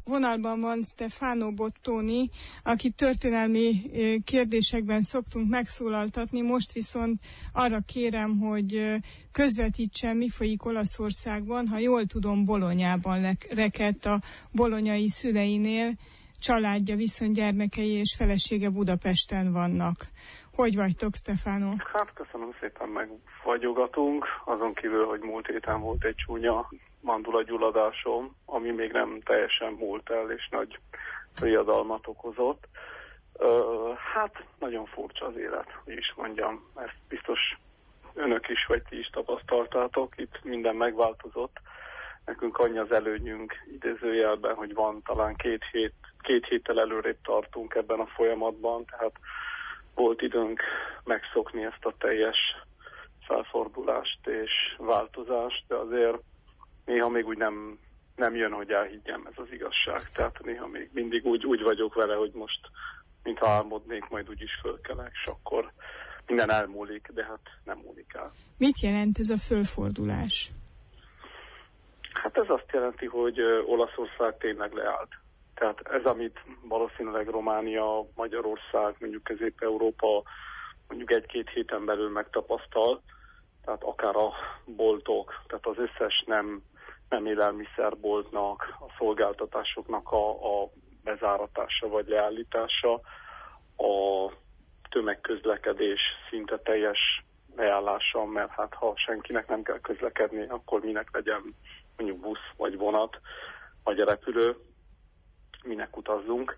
Vonalban van Stefano Bottoni, akit történelmi kérdésekben szoktunk megszólaltatni, most viszont arra kérem, hogy közvetítsen, mi folyik Olaszországban. Ha jól tudom, Bolonyában rekedt a bolonyai szüleinél, családja, viszont gyermekei és felesége Budapesten vannak. Hogy vagytok, Stefano? Hát köszönöm szépen, megfagyogatunk, azon kívül, hogy múlt héten volt egy csúnya mandulagyulladásom, ami még nem teljesen múlt el, és nagy riadalmat okozott. Hát nagyon furcsa az élet, hogy is mondjam, ezt biztos önök is, vagy ti is tapasztaltátok, itt minden megváltozott. Nekünk annyi az előnyünk idézőjelben, hogy van talán két héttel előrébb tartunk ebben a folyamatban, tehát volt időnk megszokni ezt a teljes felfordulást és változást, de azért néha még úgy nem jön, hogy elhiggyem, ez az igazság. Tehát néha még mindig úgy vagyok vele, hogy most, mintha álmodnék, majd úgyis fölkelek, és akkor minden elmúlik, de hát nem múlik el. Mit jelent ez a fölfordulás? Hát ez azt jelenti, hogy Olaszország tényleg leállt. Tehát ez, amit valószínűleg Románia, Magyarország, mondjuk Közép-Európa mondjuk 1-2 héten belül megtapasztal, tehát akár a boltok, tehát az összes nem élelmiszerboltnak, a szolgáltatásoknak a bezáratása vagy leállítása, a tömegközlekedés szinte teljes leállása, mert hát ha senkinek nem kell közlekedni, akkor minek legyen mondjuk busz vagy vonat, vagy repülő, minek utazzunk.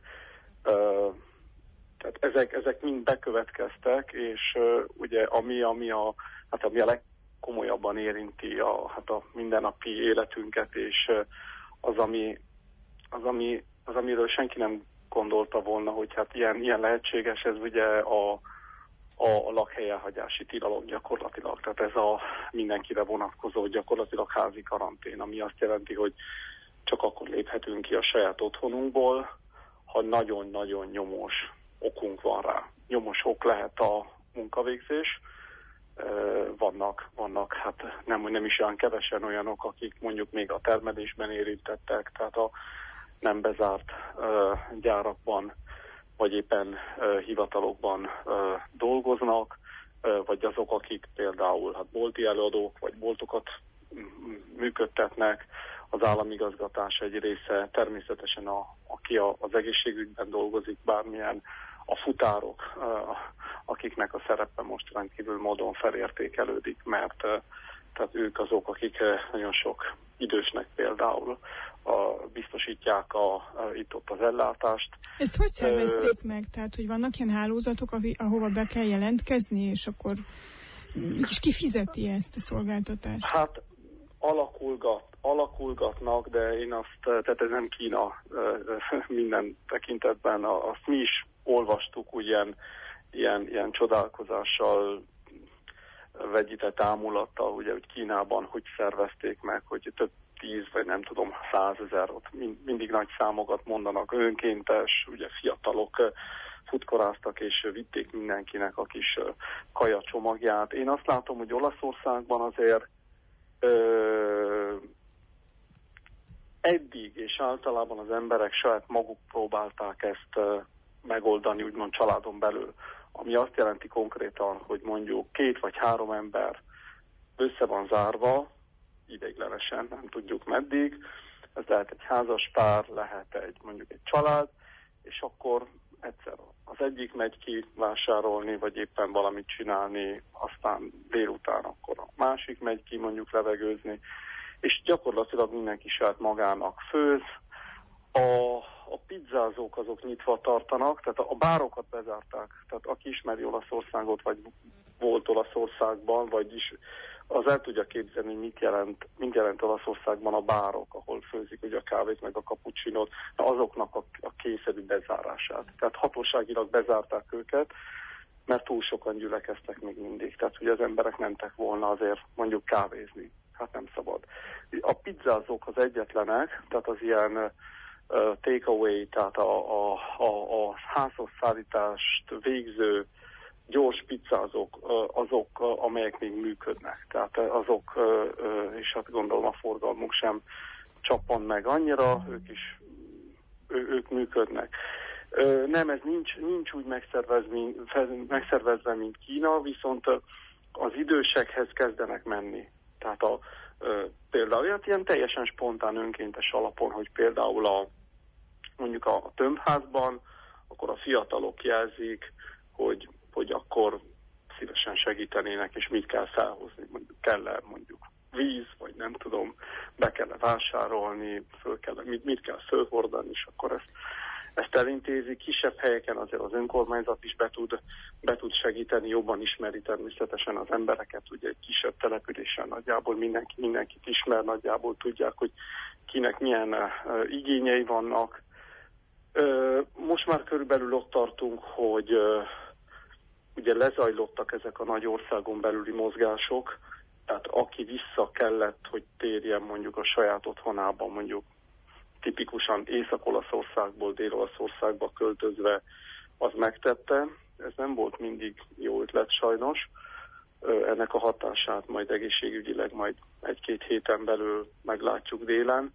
Tehát ezek mind bekövetkeztek, és ugye ami a legkomolyabban érinti a mindennapi életünket, és amiről senki nem gondolta volna, hogy hát ilyen lehetséges, ez ugye a lakhelyelhagyási tilalom gyakorlatilag. Tehát ez a mindenkire vonatkozó gyakorlatilag házi karantén, ami azt jelenti, hogy csak akkor léphetünk ki a saját otthonunkból, ha nagyon-nagyon nyomós okunk van rá. Nyomos ok lehet a munkavégzés. Vannak hát nem is olyan kevesen olyanok, akik mondjuk még a termelésben érintettek, tehát a nem bezárt gyárakban, vagy éppen hivatalokban dolgoznak, vagy azok, akik például hát bolti előadók, vagy boltokat működtetnek, az államigazgatás egy része, természetesen aki az egészségügyben dolgozik, bármilyen a futárok, akiknek a szerepe most rendkívül módon felértékelődik, mert tehát ők azok, akik nagyon sok idősnek például biztosítják itt-ott az ellátást. Ezt hogy szervezték meg? Tehát, hogy vannak ilyen hálózatok, ahova be kell jelentkezni, és akkor és ki fizeti ezt a szolgáltatást? Hát alakulgatnak, de én tehát ez nem Kína minden tekintetben, azt mi is olvastuk úgy ilyen csodálkozással, vegyített ámulattal, ugye, hogy Kínában hogy szervezték meg, hogy több 10 vagy nem tudom 100 000, ott mindig nagy számokat mondanak, önkéntes, ugye fiatalok futkoráztak és vitték mindenkinek a kis kaja csomagját. Én azt látom, hogy Olaszországban azért eddig és általában az emberek saját maguk próbálták ezt megoldani, úgymond családon belül. Ami azt jelenti konkrétan, hogy mondjuk 2 vagy 3 ember össze van zárva, ideiglenesen, nem tudjuk meddig, ez lehet egy házas pár, lehet mondjuk egy család, és akkor egyszer az egyik megy ki vásárolni, vagy éppen valamit csinálni, aztán délután akkor a másik megy ki mondjuk levegőzni, és gyakorlatilag mindenki saját magának főz. A pizzázók azok nyitva tartanak, tehát a bárokat bezárták, tehát aki ismeri Olaszországot, vagy volt Olaszországban, vagyis az el tudja képzelni, mit jelent Olaszországban a bárok, ahol főzik ugye a kávét, meg a cappuccinót, azoknak a kényszerű bezárását. Tehát hatóságilag bezárták őket, mert túl sokan gyülekeztek még mindig. Tehát ugye az emberek mentek volna azért mondjuk kávézni. Hát nem szabad. A pizzázók az egyetlenek, tehát az ilyen takeaway, tehát a házhoz szállítást végző gyors pizzázók, azok, amelyek még működnek. Tehát azok, és hát gondolom a forgalmuk sem csappan meg annyira, ők is ők működnek. Nem, ez nincs úgy megszervezve, mint Kína, viszont az idősekhez kezdenek menni. Tehát például ilyen teljesen spontán, önkéntes alapon, hogy például mondjuk a tömbházban, akkor a fiatalok jelzik, hogy akkor szívesen segítenének, és mit kell felhozni. Kell-e mondjuk víz, vagy nem tudom, be kell vásárolni, mit kell fölhordani, és akkor ezt elintézi. Kisebb helyeken azért az önkormányzat is be tud segíteni, jobban ismeri természetesen az embereket, ugye egy kisebb településen nagyjából mindenkit ismer, nagyjából tudják, hogy kinek milyen igényei vannak. Most már körülbelül ott tartunk, hogy ugye lezajlottak ezek a nagy országon belüli mozgások, tehát aki vissza kellett, hogy térjen mondjuk a saját otthonában, mondjuk tipikusan Észak-Olaszországból Dél-Olaszországba költözve, az megtette. Ez nem volt mindig jó ötlet sajnos. Ennek a hatását majd egészségügyileg majd 1-2 héten belül meglátjuk délen,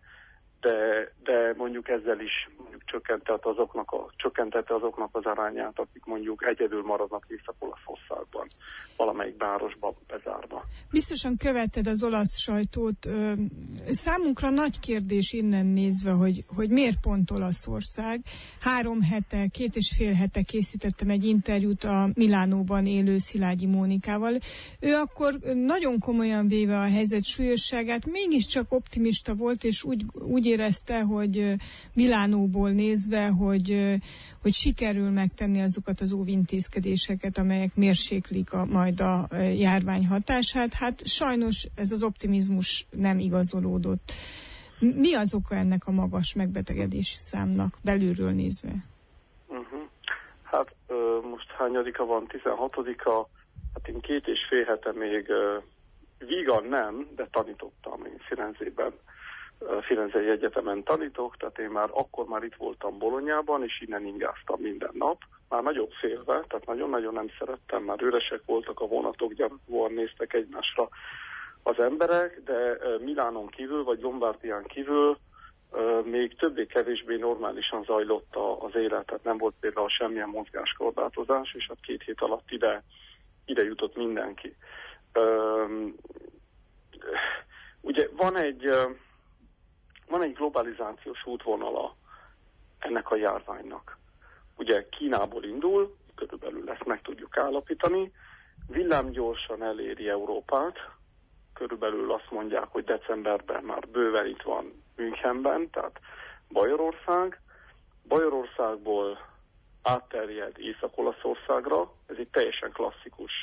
de mondjuk ezzel is mondjuk csökkentette azoknak az arányát, akik mondjuk egyedül maradnak Észak-Olaszországban, valamelyik városba bezárva. Biztosan követted az olasz sajtót. Számunkra nagy kérdés innen nézve, hogy miért pont Olaszország. 2,5 hete készítettem egy interjút a Milánóban élő Szilágyi Mónikával. Ő akkor nagyon komolyan véve a helyzet súlyosságát, mégiscsak optimista volt, és úgy érezte, hogy Milánóból nézve, hogy sikerül megtenni azokat az óvintézkedéseket, amelyek mérséklik majd a járvány hatását. Hát sajnos ez az optimizmus nem igazolódott. Mi az oka ennek a magas megbetegedési számnak belülről nézve? Hát most hányadika van? 16-a. Hát én 2,5 hete még vígan nem, de tanítottam én Firenzében. Firenzei Egyetemen tanítok, tehát én akkor már itt voltam Bolonyában, és innen ingáztam minden nap. Már nagyon félve, tehát nagyon-nagyon nem szerettem, már üresek voltak a vonatok, gyanúan néztek egymásra az emberek, de Milánon kívül, vagy Lombardián kívül még többé-kevésbé normálisan zajlott az élet, tehát nem volt például semmilyen mozgáskorlátozás, és 2 hét alatt ide jutott mindenki. Ugye van egy globalizációs útvonala ennek a járványnak. Ugye Kínából indul, körülbelül ezt meg tudjuk állapítani, villámgyorsan eléri Európát, körülbelül azt mondják, hogy decemberben már bőven itt van Münchenben, tehát Bajorországból átterjed Észak-Olaszországra, ez egy teljesen klasszikus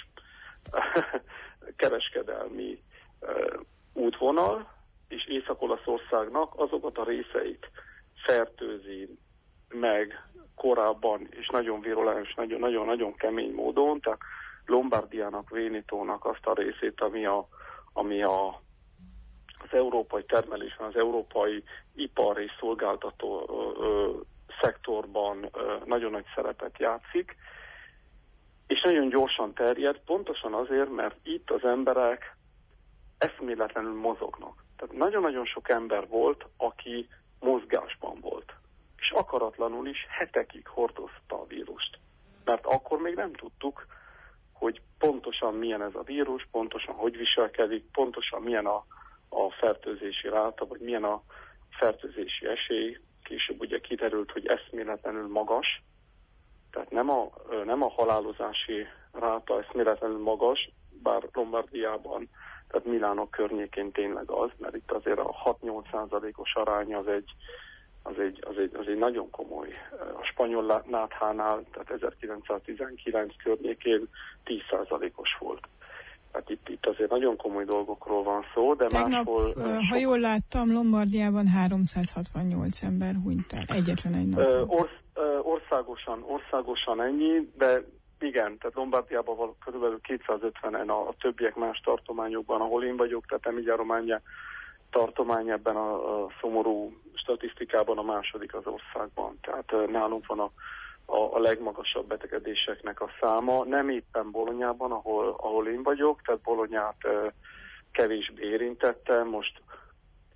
kereskedelmi útvonal, és Észak-Olaszországnak azokat a részeit fertőzi meg korábban, és nagyon virulens, nagyon-nagyon kemény módon, tehát Lombardiának, Vénitónak azt a részét, ami az európai termelésben, az európai ipar és szolgáltató szektorban nagyon nagy szerepet játszik, és nagyon gyorsan terjed, pontosan azért, mert itt az emberek eszméletlenül mozognak. Tehát nagyon-nagyon sok ember volt, aki mozgásban volt, és akaratlanul is hetekig hordozta a vírust. Mert akkor még nem tudtuk, hogy pontosan milyen ez a vírus, pontosan hogy viselkedik, pontosan milyen a fertőzési ráta, vagy milyen a fertőzési esély. Később ugye kiderült, hogy eszméletlenül magas, tehát nem a halálozási ráta eszméletlenül magas, bár Lombardiában, tehát Milánok környékén tényleg az, mert itt azért a 6-8%-os arány az egy nagyon komoly. A spanyol náthánál, tehát 1919 környékén 10%-os volt. Tehát itt azért nagyon komoly dolgokról van szó, de tegnap, máshol... ha jól láttam, Lombardiában 368 ember hunyt el egyetlen egy nap. Országosan ennyi, de igen, tehát Lombardiában van körülbelül 250-en, a többiek más tartományokban, ahol én vagyok, tehát Emilia-Romagna tartomány ebben a szomorú statisztikában a második az országban. Tehát nálunk van a legmagasabb betegedéseknek a száma. Nem éppen Bolonyában, ahol én vagyok, tehát Bolonyát kevésbé érintette. Most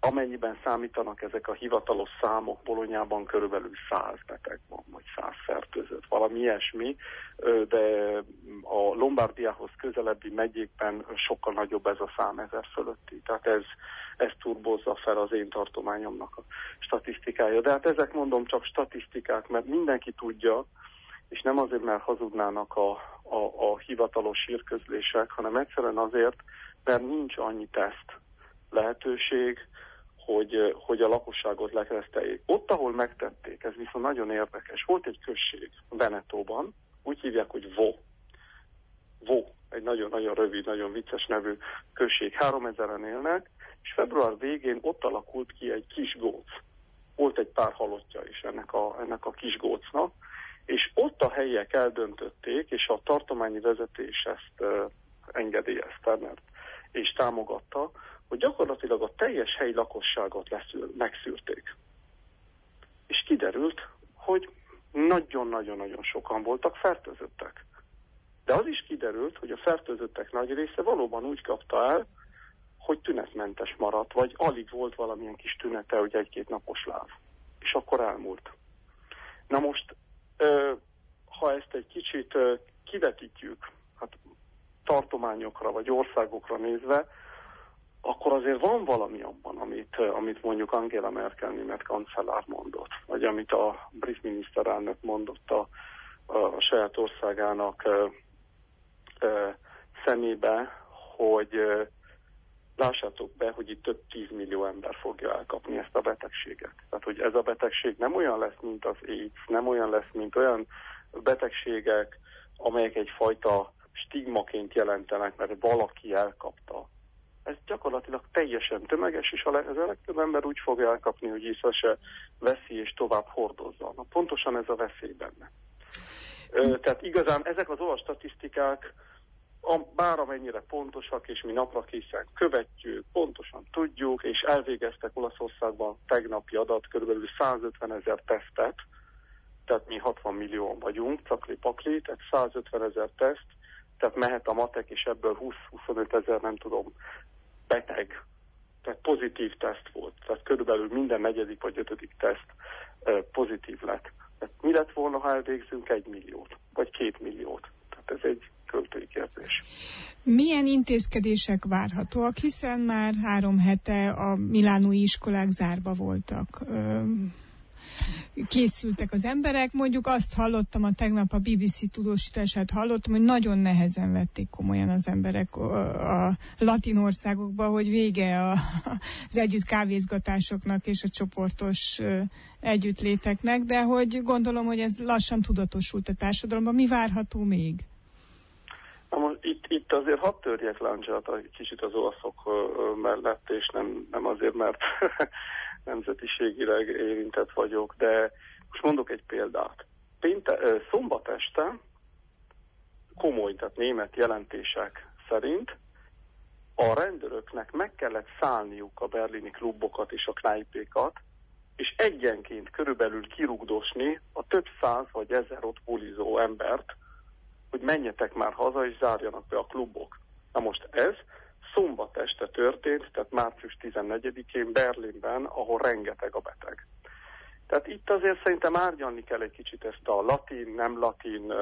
amennyiben számítanak ezek a hivatalos számok, Bolonyában körülbelül 100 beteg van, vagy 100 fertőzött, valami ilyesmi, de a Lombardiához közelebbi megyékben sokkal nagyobb ez a szám, 1000 fölötti. Tehát ez turbozza fel az én tartományomnak a statisztikája. De hát ezek mondom csak statisztikák, mert mindenki tudja, és nem azért, mert hazudnának a hivatalos hírközlések, hanem egyszerűen azért, mert nincs annyi teszt lehetőség, hogy a lakosságot lekereszteljék. Ott, ahol megtették, ez viszont nagyon érdekes. Volt egy község Venetóban, úgy hívják, hogy Vo, egy nagyon-nagyon rövid, nagyon vicces nevű község. 3000-en élnek, és február végén ott alakult ki egy kis góc. Volt egy pár halottja is ennek a kis gócnak, és ott a helyiek eldöntötték, és a tartományi vezetés ezt engedélyezte, és támogatta, hogy gyakorlatilag a teljes helyi lakosságot megszűrték. És kiderült, hogy nagyon-nagyon-nagyon sokan voltak fertőzöttek. De az is kiderült, hogy a fertőzöttek nagy része valóban úgy kapta el, hogy tünetmentes maradt, vagy alig volt valamilyen kis tünete, hogy 1-2 napos láv. És akkor elmúlt. Na most, ha ezt egy kicsit kivetítjük, hát tartományokra vagy országokra nézve, akkor azért van valami abban, amit mondjuk Angela Merkel német kancellár mondott, vagy amit a brit miniszterelnök mondott a saját országának szemébe, hogy lássátok be, hogy itt több 10 millió ember fogja elkapni ezt a betegséget. Tehát, hogy ez a betegség nem olyan lesz, mint az AIDS, nem olyan lesz, mint olyan betegségek, amelyek egyfajta stigmaként jelentenek, mert valaki elkapta. Ez gyakorlatilag teljesen tömeges, és a legtöbb ember úgy fogja elkapni, hogy észre se veszi és tovább hordozza. Na, pontosan ez a veszély benne. Tehát igazán ezek az olasz statisztikák, bár amennyire pontosak, és mi napra készen követjük, pontosan tudjuk, és elvégeztek Olaszországban tegnapi adat, körülbelül 150 000 tesztet, tehát mi 60 millióan vagyunk, cakli-pakli, tehát 150 000 teszt, tehát mehet a matek, és ebből 20-25 000, nem tudom, beteg, tehát pozitív teszt volt. Tehát körülbelül minden 4. vagy 5. teszt pozitív lett. Tehát mi lett volna, ha elvégzünk 1 milliót, vagy 2 milliót? Tehát ez egy költői kérdés. Milyen intézkedések várhatóak, hiszen már 3 hete a milánói iskolák zárva voltak. Készültek az emberek, mondjuk azt hallottam, a BBC tudósítását hallottam, hogy nagyon nehezen vették komolyan az emberek a latin országokban, hogy vége az együtt kávézgatásoknak és a csoportos együttléteknek, de hogy gondolom, hogy ez lassan tudatosult a társadalomban. Mi várható még? Itt azért hadd törjek láncsát egy kicsit az olaszok mellett, és nem azért, mert nemzetiségileg érintett vagyok, de most mondok egy példát. Szombat este komoly, tehát német jelentések szerint a rendőröknek meg kellett szállniuk a berlini klubokat és a knájpékat, és egyenként körülbelül kirugdosni a több 100 vagy 1000 ott bulizó embert, hogy menjetek már haza, és zárjanak be a klubok. Na most ez szombat este történt, tehát március 14-én Berlinben, ahol rengeteg a beteg. Tehát itt azért szerintem árnyalni kell egy kicsit ezt a latin, nem latin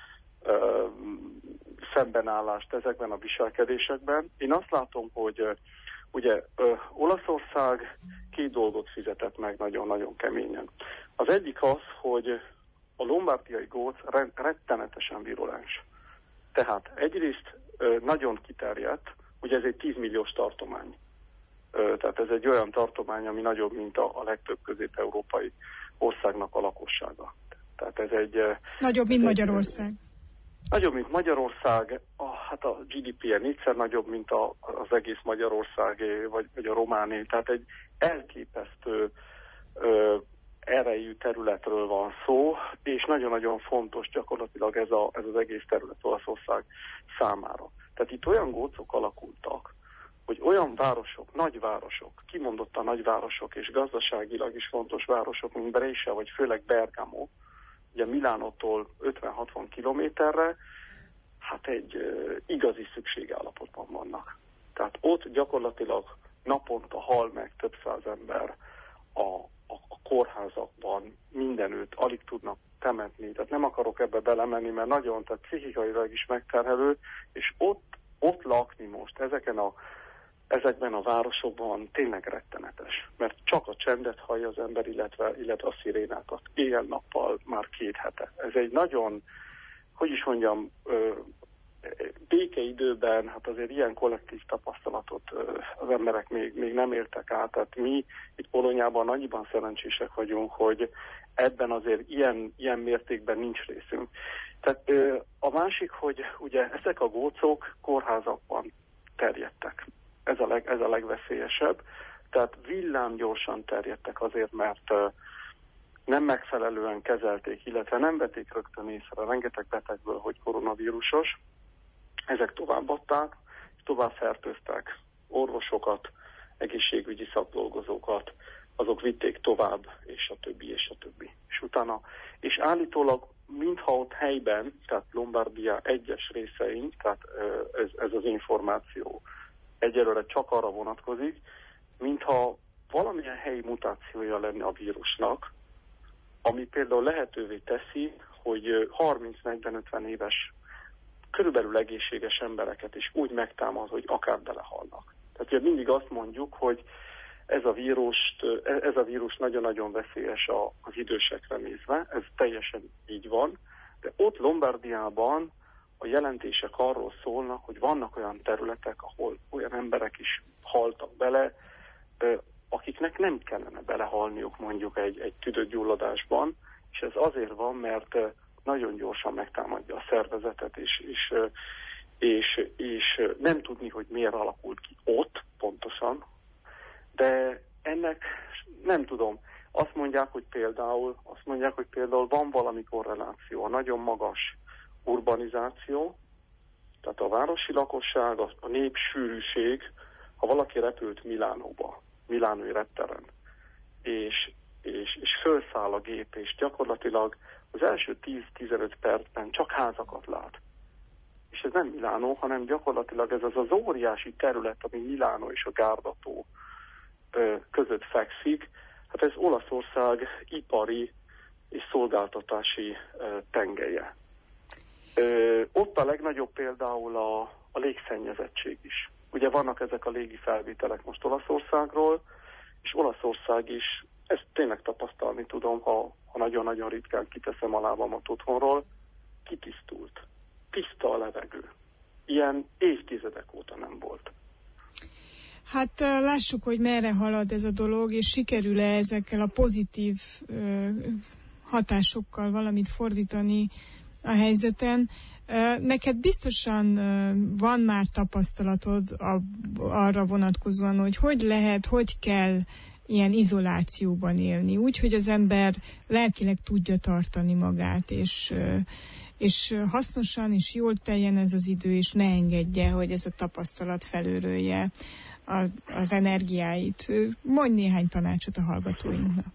szembenállást ezekben a viselkedésekben. Én azt látom, hogy ugye Olaszország 2 dolgot fizetett meg nagyon-nagyon keményen. Az egyik az, hogy a lombardiai góc rettenetesen virulens. Tehát egyrészt nagyon kiterjedt, ugye ez egy 10 milliós tartomány. Tehát ez egy olyan tartomány, ami nagyobb, mint a legtöbb közép-európai országnak a lakossága. Tehát ez egy... Nagyobb, mint Magyarország. Nagyobb, mint Magyarország, hát a GDP-je 4-szer nagyobb, mint az egész Magyarországé, vagy a románé. Tehát egy elképesztő erejű területről van szó, és nagyon-nagyon fontos gyakorlatilag ez az egész terület Olaszország számára. Tehát itt olyan gócok alakultak, hogy olyan városok, nagyvárosok, kimondottan nagyvárosok és gazdaságilag is fontos városok, mint Brescia, vagy főleg Bergamo, ugye Milánótól 50-60 kilométerre, hát egy igazi szükségállapotban vannak. Tehát ott gyakorlatilag naponta hal meg több száz ember a kórházakban, mindenütt, alig tudnak temetni. Tehát nem akarok ebbe belemenni, mert nagyon, tehát pszichikailag is megterhelő, és ott lakni most ezekben a városokban tényleg rettenetes. Mert csak a csendet hallja az ember, illetve a szirénákat. Éjjel-nappal már 2 hete. Ez egy nagyon, hogy is mondjam, békeidőben, hát azért ilyen kollektív tapasztalatot az emberek még nem értek át. Tehát mi itt Polonyában annyiban szerencsések vagyunk, hogy ebben azért ilyen mértékben nincs részünk. Tehát a másik, hogy ugye ezek a gócok kórházakban terjedtek. Ez a legveszélyesebb. Tehát villámgyorsan terjedtek azért, mert nem megfelelően kezelték, illetve nem vették rögtön észre rengeteg betegből, hogy koronavírusos. Ezek továbbadták, tovább fertőztek orvosokat, egészségügyi szakdolgozókat, azok vitték tovább, és a többi, és a többi. És utána, és állítólag, mintha ott helyben, tehát Lombardia egyes részein, tehát ez az információ egyelőre csak arra vonatkozik, mintha valamilyen helyi mutációja lenne a vírusnak, ami például lehetővé teszi, hogy 30-40-50 éves körülbelül egészséges embereket is úgy megtámad, hogy akár belehalnak. Tehát ugye mindig azt mondjuk, hogy ez a vírus nagyon-nagyon veszélyes az idősekre nézve, ez teljesen így van, de ott Lombardiában a jelentések arról szólnak, hogy vannak olyan területek, ahol olyan emberek is haltak bele, akiknek nem kellene belehalniuk mondjuk egy tüdőgyulladásban, és ez azért van, mert nagyon gyorsan megtámadja a szervezetet, és nem tudni, hogy miért alakult ki ott pontosan, de ennek nem tudom. Azt mondják, hogy például van valami korreláció, a nagyon magas urbanizáció, tehát a városi lakosság, a népsűrűség, ha valaki repült Milánóba, milánói repteren, és felszáll a gép, és gyakorlatilag az első 10-15 percben csak házakat lát. És ez nem Milánó, hanem gyakorlatilag ez az óriási terület, ami Milánó és a Gárdató között fekszik. Hát ez Olaszország ipari és szolgáltatási tengelye. Ott a legnagyobb például a légszennyezettség is. Ugye vannak ezek a légi felvételek most Olaszországról, és Olaszország is, ezt tényleg tapasztalni tudom, ha nagyon-nagyon ritkán kiteszem a lábamat otthonról, kitisztult. Tiszta a levegő. Ilyen évtizedek óta nem volt. Hát lássuk, hogy merre halad ez a dolog, és sikerül-e ezekkel a pozitív hatásokkal valamit fordítani a helyzeten. Neked biztosan van már tapasztalatod arra vonatkozóan, hogy lehet, hogy kell ilyen izolációban élni, úgy, hogy az ember lelkileg tudja tartani magát, és hasznosan és jól teljen ez az idő, és ne engedje, hogy ez a tapasztalat felőrölje az energiáit. Mondj néhány tanácsot a hallgatóinknak.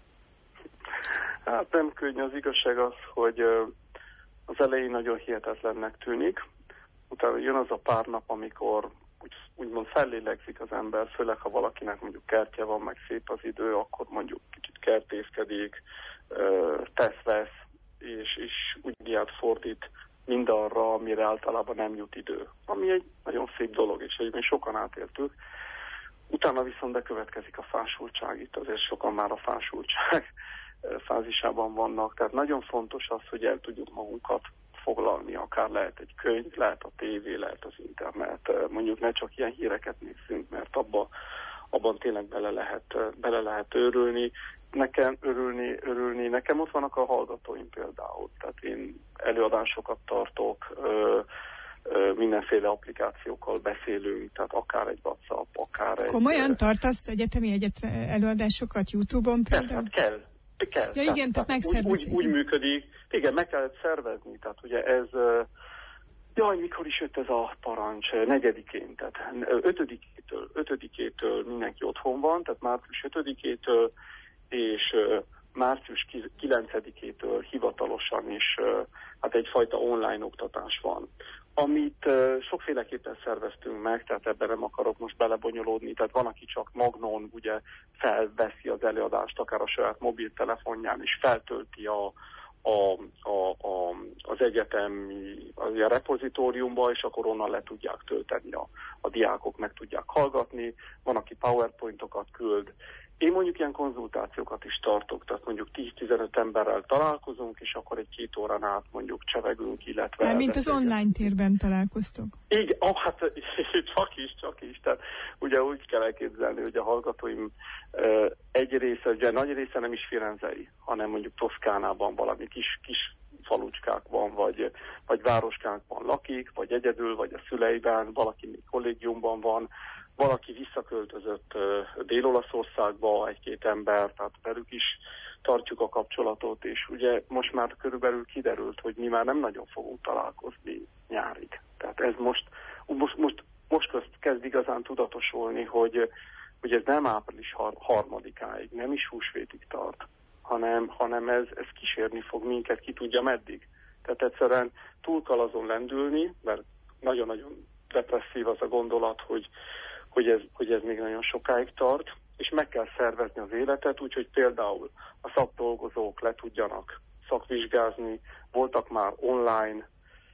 Hát nem könnyű, az igazság az, hogy az elején nagyon hihetetlennek tűnik, utána jön az a pár nap, amikor úgymond fellélegzik az ember, főleg ha valakinek mondjuk kertje van, meg szép az idő, akkor mondjuk kicsit kertészkedik, tesz-vesz, és úgy fordít mindarra, amire általában nem jut idő. Ami egy nagyon szép dolog, és egyébként sokan átéltük. Utána viszont bekövetkezik a fásultság, itt azért sokan már a fásultság fázisában vannak, tehát nagyon fontos az, hogy el tudjuk magunkat foglalni, akár lehet egy könyv, lehet a tévé, lehet az internet, mondjuk ne csak ilyen híreket nézzünk, mert abban tényleg bele lehet őrülni. Nekem örülni. Nekem ott vannak a hallgatóim például, tehát én előadásokat tartok, mindenféle applikációkkal beszélünk, tehát akár egy WhatsApp, akár egy... Komolyan tartasz egyetemi előadásokat YouTube-on például? Kell. Ja igen, tehát megszervezni. Úgy működik. Igen, meg kellett szervezni, tehát ugye ez... mikor is jött ez a parancs? 4-én, tehát 5-től mindenki otthon van, tehát március 5-től és március 9-től hivatalosan is hát egyfajta online oktatás van. amit sokféleképpen szerveztünk meg, tehát ebben nem akarok most belebonyolódni, tehát van, aki csak Magnon ugye felveszi az előadást, akár a saját mobiltelefonján, és feltölti az egyetemi a repozitóriumba, és akkor onnan le tudják tölteni a diákok, meg tudják hallgatni. Van, aki PowerPointokat küld. Én mondjuk ilyen konzultációkat is tartok, tehát mondjuk 10-15 emberrel találkozunk, és akkor egy 2 órán át mondjuk csevegünk, illetve... Mint az online térben találkoztok. Igen, hát csak is. Tehát ugye úgy kell elképzelni, hogy a hallgatóim egy része, ugye nagy része nem is firenzei, hanem mondjuk Toszkánában valami kis falucskákban, vagy városkákban lakik, vagy egyedül, vagy a szüleiben, valaki még kollégiumban van, valaki visszaköltözött Dél-Olaszországba, 1-2 ember, tehát velük is tartjuk a kapcsolatot, és ugye most már körülbelül kiderült, hogy mi már nem nagyon fogunk találkozni nyárig. Tehát ez most kezd igazán tudatosulni, hogy ez nem április 3-áig, nem is húsvétig tart, hanem ez kísérni fog minket, ki tudja meddig. Tehát egyszerűen túl kell azon lendülni, mert nagyon-nagyon depresszív az a gondolat, hogy ez még nagyon sokáig tart, és meg kell szervezni az életet, úgyhogy például a szakdolgozók le tudjanak szakvizsgázni, voltak már online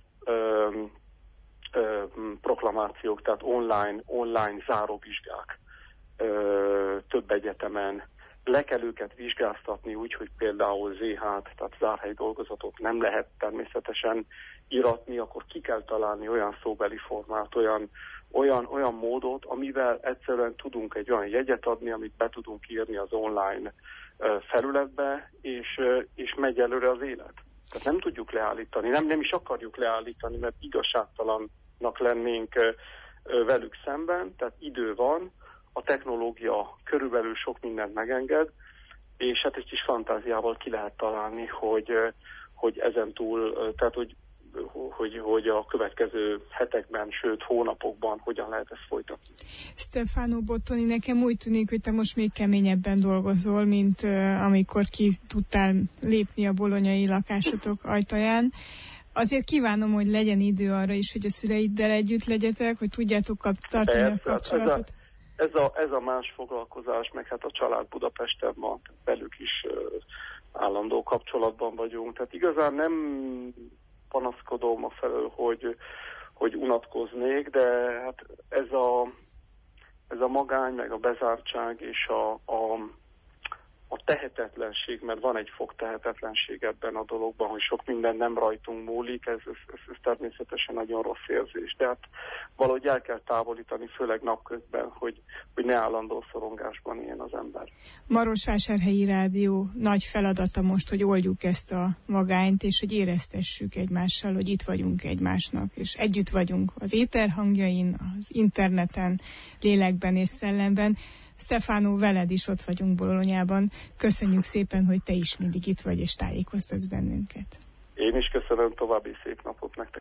proklamációk, tehát online záróvizsgák több egyetemen. Le kell őket vizsgáztatni úgy, hogy például ZH-t, tehát zárhelyi dolgozatot nem lehet természetesen íratni, akkor ki kell találni olyan szóbeli formát, olyan módot, amivel egyszerűen tudunk egy olyan jegyet adni, amit be tudunk írni az online felületbe, és megy előre az élet. Tehát nem tudjuk leállítani, nem is akarjuk leállítani, mert igazságtalannak lennénk velük szemben, tehát idő van, a technológia körülbelül sok mindent megenged, és hát egy kis fantáziával ki lehet találni, hogy ezen túl, tehát hogy a következő hetekben, sőt hónapokban hogyan lehet ezt folytatni. Stefano Bottoni, nekem úgy tűnik, hogy te most még keményebben dolgozol, mint amikor ki tudtál lépni a bolonyai lakásotok ajtaján. Azért kívánom, hogy legyen idő arra is, hogy a szüleiddel együtt legyetek, hogy tudjátok tartani a kapcsolatot. Ez a más foglalkozás, meg hát a család Budapesten van, velük is állandó kapcsolatban vagyunk. Tehát igazán nem panaszkodom afelől, hogy unatkoznék, de hát ez a magány, meg a bezártság és a tehetetlenség, mert van egy fok tehetetlenség ebben a dologban, hogy sok minden nem rajtunk múlik, ez természetesen nagyon rossz érzés. De hát valahogy el kell távolítani, főleg napközben, hogy ne állandó szorongásban éljen az ember. Marosvásárhelyi Rádió nagy feladata most, hogy oldjuk ezt a magányt, és hogy éreztessük egymással, hogy itt vagyunk egymásnak, és együtt vagyunk az éterhangjain, az interneten, lélekben és szellemben. Stefano, veled is ott vagyunk Bolonyában. Köszönjük szépen, hogy te is mindig itt vagy, és tájékoztatsz bennünket. Én is köszönöm, további szép napot nektek.